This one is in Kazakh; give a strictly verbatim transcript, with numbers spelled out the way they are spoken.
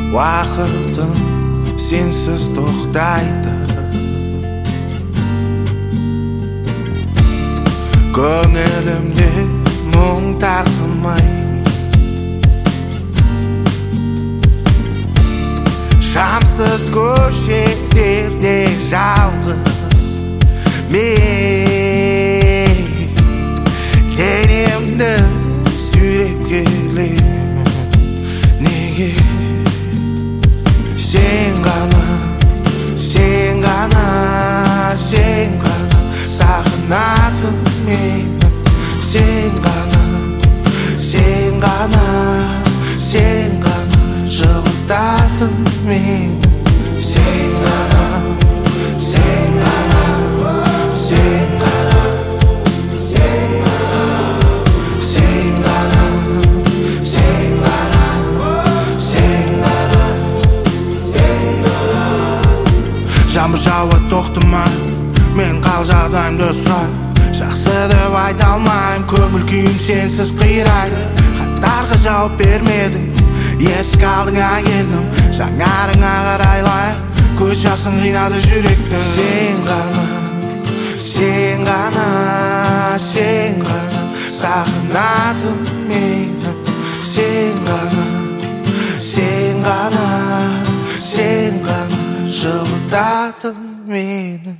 Уақытым сенсіз тоқтайды, көңілімде мұң тартылмай, шамсыз көшелерде жалғыз мен денемді сүйреп келемін. Неге? Сен ғана, сен ғана, сен ғана сағынатын мені. Сен ғана, сен ғана, сен ғана жылытатын мені. Сен ғана, сен ғана, сен ғана, сен ғана, сен ғана, сен ғана, сен ғана, сен ғана. Жаңбыр жауады тоқтамай, мен қал жағдайымды сұраймын. Жақсы деп айта алмаймын, көңіл күйім сенсіз қирайды. Хаттарға жауап бермедің, есік алдыңа келдім. Жаңарыңа қарайлайын, көз жасың қинады жүректі. Сен ғана, сен ғана, сен ғана сағынатын мені. Сен ғана, сен ғана, сен ғана жылытатын мені.